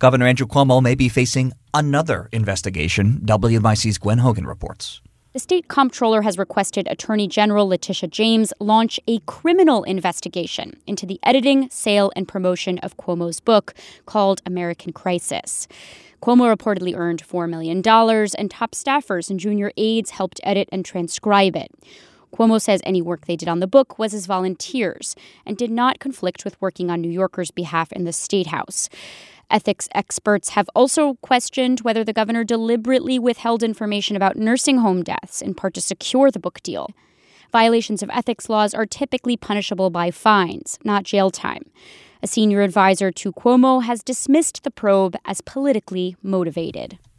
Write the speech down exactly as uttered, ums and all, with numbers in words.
Governor Andrew Cuomo may be facing another investigation, W M I C's Gwen Hogan reports. The state comptroller has requested Attorney General Letitia James launch a criminal investigation into the editing, sale, and promotion of Cuomo's book called American Crisis. Cuomo reportedly earned four million dollars, and top staffers and junior aides helped edit and transcribe it. Cuomo says any work they did on the book was as volunteers and did not conflict with working on New Yorkers' behalf in the State House. Ethics experts have also questioned whether the governor deliberately withheld information about nursing home deaths, in part to secure the book deal. Violations of ethics laws are typically punishable by fines, not jail time. A senior advisor to Cuomo has dismissed the probe as politically motivated.